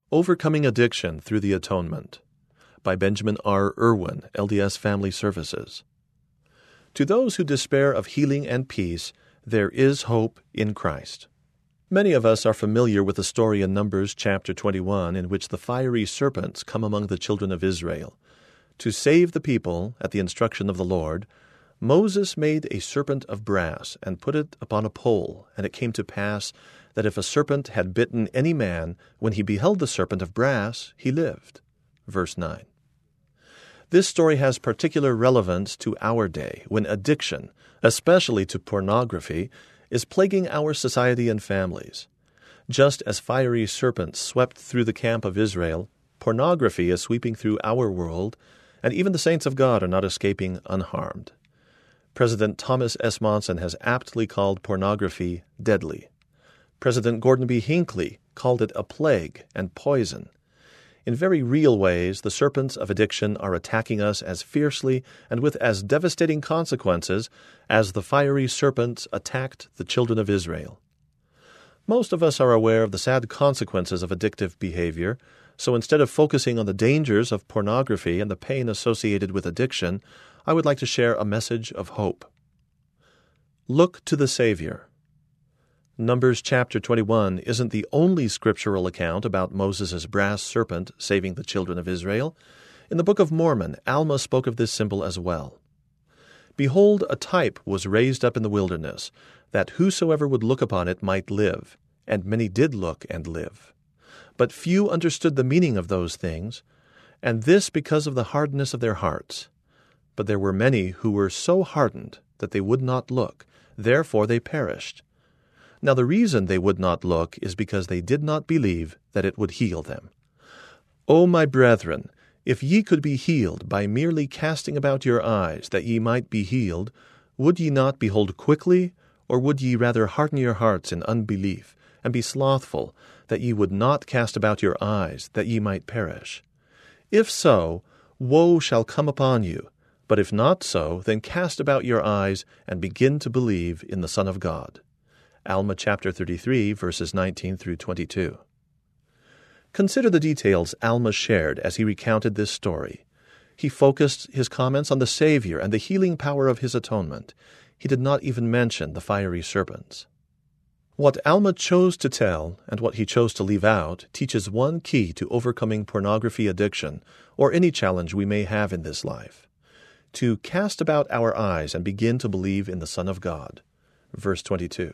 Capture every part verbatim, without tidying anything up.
Overcoming Addiction Through the Atonement by Benjamin R. Irwin, L D S Family Services. To those who despair of healing and peace, there is hope in Christ. Many of us are familiar with the story in Numbers chapter twenty-one in which the fiery serpents come among the children of Israel. To save the people, at the instruction of the Lord, Moses made a serpent of brass and put it upon a pole, and it came to pass that if a serpent had bitten any man, when he beheld the serpent of brass, he lived. Verse nine. This story has particular relevance to our day, when addiction, especially to pornography, is plaguing our society and families. Just as fiery serpents swept through the camp of Israel, pornography is sweeping through our world, and even the saints of God are not escaping unharmed. President Thomas S. Monson has aptly called pornography deadly. President Gordon B. Hinckley called it a plague and poison. In very real ways, the serpents of addiction are attacking us as fiercely and with as devastating consequences as the fiery serpents attacked the children of Israel. Most of us are aware of the sad consequences of addictive behavior, so instead of focusing on the dangers of pornography and the pain associated with addiction, I would like to share a message of hope. Look to the Savior. Numbers chapter twenty-one isn't the only scriptural account about Moses' brass serpent saving the children of Israel. In the Book of Mormon, Alma spoke of this symbol as well. Behold, a type was raised up in the wilderness, that whosoever would look upon it might live, and many did look and live. But few understood the meaning of those things, and this because of the hardness of their hearts. But there were many who were so hardened that they would not look, therefore they perished. Now the reason they would not look is because they did not believe that it would heal them. O my brethren, if ye could be healed by merely casting about your eyes that ye might be healed, would ye not behold quickly, or would ye rather harden your hearts in unbelief, and be slothful, that ye would not cast about your eyes that ye might perish? If so, woe shall come upon you, but if not so, then cast about your eyes and begin to believe in the Son of God. Alma chapter thirty-three, verses nineteen through twenty-two. Consider the details Alma shared as he recounted this story. He focused his comments on the Savior and the healing power of his atonement. He did not even mention the fiery serpents. What Alma chose to tell and what he chose to leave out teaches one key to overcoming pornography addiction or any challenge we may have in this life: to cast about our eyes and begin to believe in the Son of God. Verse twenty-two.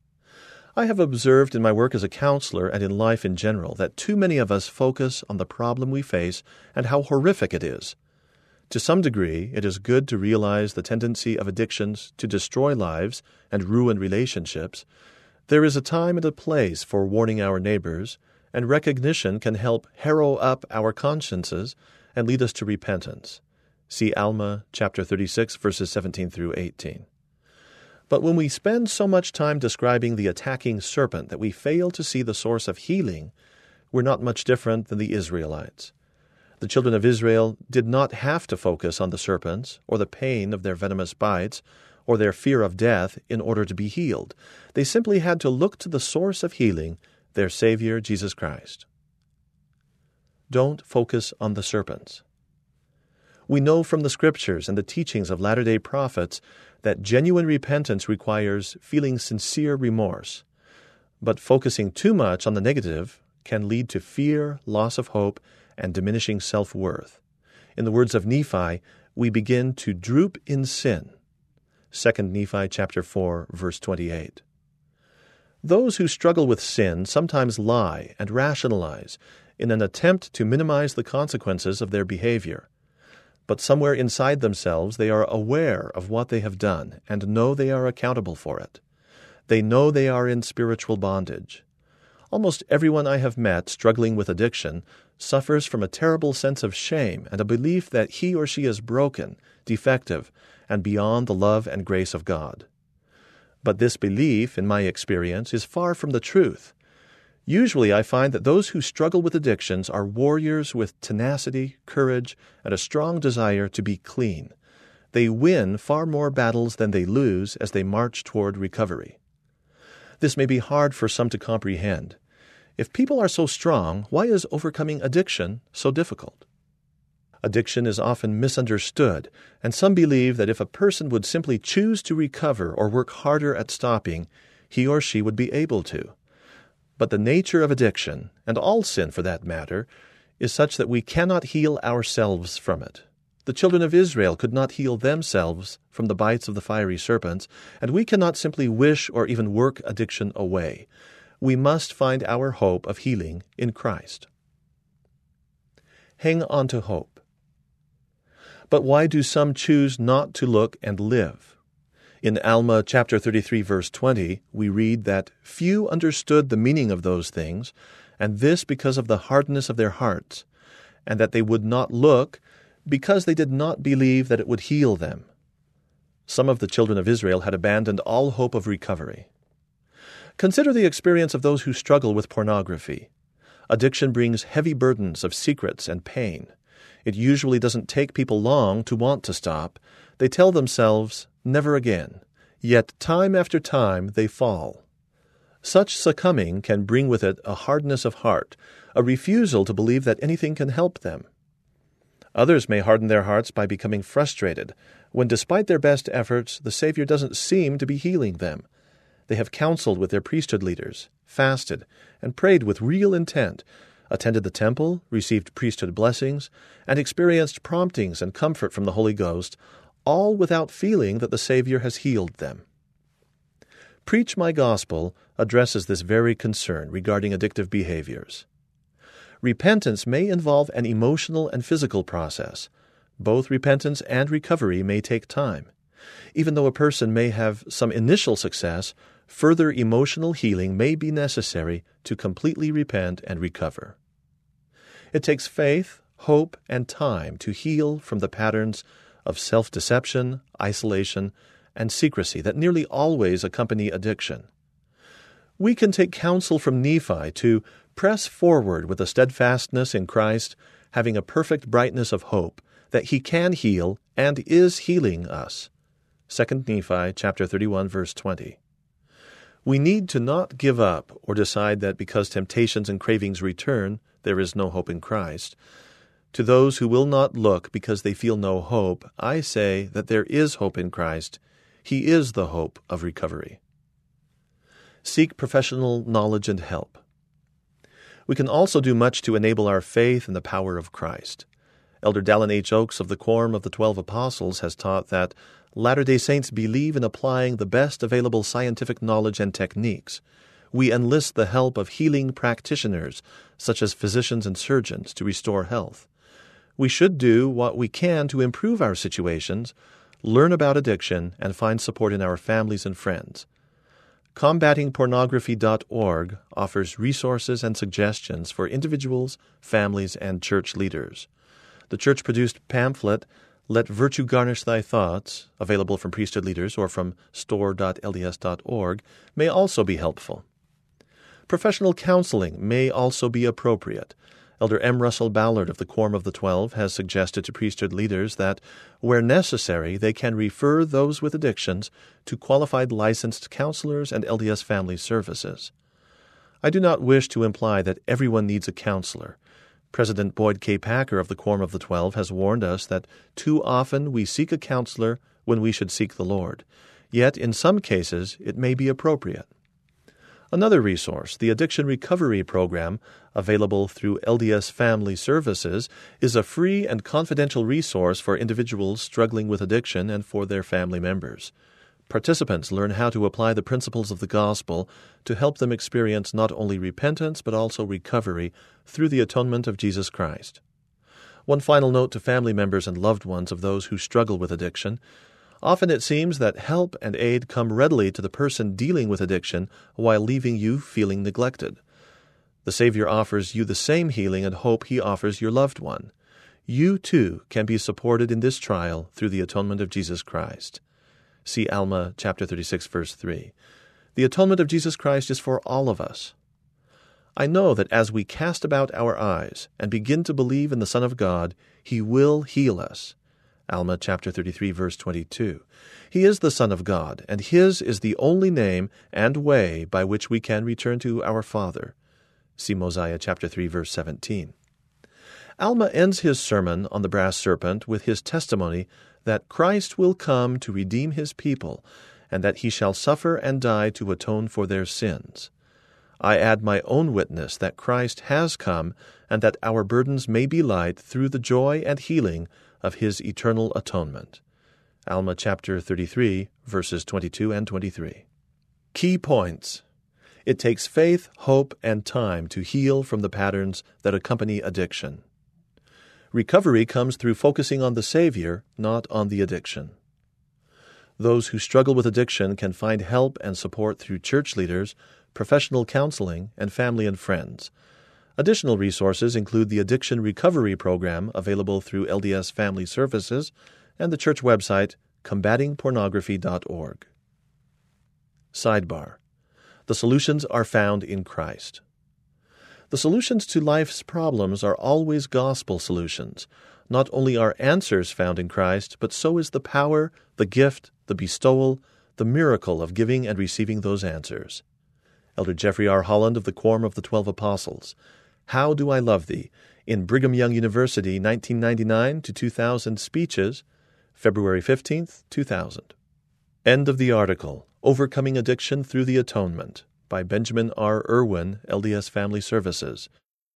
I have observed in my work as a counselor and in life in general that too many of us focus on the problem we face and how horrific it is. To some degree, it is good to realize the tendency of addictions to destroy lives and ruin relationships. There is a time and a place for warning our neighbors, and recognition can help harrow up our consciences and lead us to repentance. See Alma chapter thirty-six, verses seventeen through eighteen. But when we spend so much time describing the attacking serpent that we fail to see the source of healing, we're not much different than the Israelites. The children of Israel did not have to focus on the serpents or the pain of their venomous bites or their fear of death in order to be healed. They simply had to look to the source of healing, their Savior, Jesus Christ. Don't focus on the serpents. We know from the Scriptures and the teachings of latter-day prophets that genuine repentance requires feeling sincere remorse. But focusing too much on the negative can lead to fear, loss of hope, and diminishing self-worth. In the words of Nephi, we begin to droop in sin. Second Nephi chapter four, verse twenty-eight. Those who struggle with sin sometimes lie and rationalize in an attempt to minimize the consequences of their behavior. But somewhere inside themselves they are aware of what they have done and know they are accountable for it. They know they are in spiritual bondage. Almost everyone I have met struggling with addiction suffers from a terrible sense of shame and a belief that he or she is broken, defective, and beyond the love and grace of God. But this belief, in my experience, is far from the truth. Usually I find that those who struggle with addictions are warriors with tenacity, courage, and a strong desire to be clean. They win far more battles than they lose as they march toward recovery. This may be hard for some to comprehend. If people are so strong, why is overcoming addiction so difficult? Addiction is often misunderstood, and some believe that if a person would simply choose to recover or work harder at stopping, he or she would be able to. But the nature of addiction, and all sin for that matter, is such that we cannot heal ourselves from it. The children of Israel could not heal themselves from the bites of the fiery serpents, and we cannot simply wish or even work addiction away. We must find our hope of healing in Christ. Hang on to hope. But why do some choose not to look and live? In Alma chapter thirty-three, verse twenty, we read that few understood the meaning of those things, and this because of the hardness of their hearts, and that they would not look, because they did not believe that it would heal them. Some of the children of Israel had abandoned all hope of recovery. Consider the experience of those who struggle with pornography. Addiction brings heavy burdens of secrets and pain. It usually doesn't take people long to want to stop. They tell themselves, never again. Yet time after time they fall. Such succumbing can bring with it a hardness of heart, a refusal to believe that anything can help them. Others may harden their hearts by becoming frustrated, when despite their best efforts, the Savior doesn't seem to be healing them. They have counseled with their priesthood leaders, fasted, and prayed with real intent, attended the temple, received priesthood blessings, and experienced promptings and comfort from the Holy Ghost, all without feeling that the Savior has healed them. Preach My Gospel addresses this very concern regarding addictive behaviors. Repentance may involve an emotional and physical process. Both repentance and recovery may take time. Even though a person may have some initial success, further emotional healing may be necessary to completely repent and recover. It takes faith, hope, and time to heal from the patterns of self-deception, isolation, and secrecy that nearly always accompany addiction. We can take counsel from Nephi to press forward with a steadfastness in Christ, having a perfect brightness of hope that He can heal and is healing us. Second Nephi chapter thirty-one, verse twenty. We need to not give up or decide that because temptations and cravings return, there is no hope in Christ. To those who will not look because they feel no hope, I say that there is hope in Christ. He is the hope of recovery. Seek professional knowledge and help. We can also do much to enable our faith in the power of Christ. Elder Dallin H. Oaks of the Quorum of the Twelve Apostles has taught that Latter-day Saints believe in applying the best available scientific knowledge and techniques. We enlist the help of healing practitioners, such as physicians and surgeons, to restore health. We should do what we can to improve our situations, learn about addiction, and find support in our families and friends. combating pornography dot org offers resources and suggestions for individuals, families, and church leaders. The church-produced pamphlet, Let Virtue Garnish Thy Thoughts, available from priesthood leaders or from store dot L D S dot org, may also be helpful. Professional counseling may also be appropriate. Elder M. Russell Ballard of the Quorum of the Twelve has suggested to priesthood leaders that, where necessary, they can refer those with addictions to qualified licensed counselors and L D S Family Services. I do not wish to imply that everyone needs a counselor. President Boyd K. Packer of the Quorum of the Twelve has warned us that too often we seek a counselor when we should seek the Lord. Yet, in some cases, it may be appropriate. Another resource, the Addiction Recovery Program, available through L D S Family Services, is a free and confidential resource for individuals struggling with addiction and for their family members. Participants learn how to apply the principles of the gospel to help them experience not only repentance but also recovery through the atonement of Jesus Christ. One final note to family members and loved ones of those who struggle with addiction. Often it seems that help and aid come readily to the person dealing with addiction while leaving you feeling neglected. The Savior offers you the same healing and hope He offers your loved one. You, too, can be supported in this trial through the atonement of Jesus Christ. See Alma chapter thirty-six, verse three. The atonement of Jesus Christ is for all of us. I know that as we cast about our eyes and begin to believe in the Son of God, He will heal us. Alma chapter thirty-three, verse twenty-two. He is the Son of God, and His is the only name and way by which we can return to our Father. See Mosiah chapter three, verse seventeen. Alma ends his sermon on the brass serpent with his testimony that Christ will come to redeem his people, and that he shall suffer and die to atone for their sins. I add my own witness that Christ has come, and that our burdens may be light through the joy and healing of his eternal atonement. Alma chapter thirty-three, verses twenty-two and twenty-three. Key points. It takes faith, hope, and time to heal from the patterns that accompany addiction. Recovery comes through focusing on the Savior, not on the addiction. Those who struggle with addiction can find help and support through church leaders, professional counseling, and family and friends. Additional resources include the Addiction Recovery Program available through L D S Family Services and the church website combating pornography dot org. Sidebar. The solutions are found in Christ. The solutions to life's problems are always gospel solutions. Not only are answers found in Christ, but so is the power, the gift, the bestowal, the miracle of giving and receiving those answers. Elder Jeffrey R. Holland of the Quorum of the Twelve Apostles. How Do I Love Thee? In Brigham Young University, nineteen ninety-nine to two thousand Speeches, February fifteenth, two thousand. End of the article. Overcoming Addiction Through the Atonement by Benjamin R. Irwin, L D S Family Services.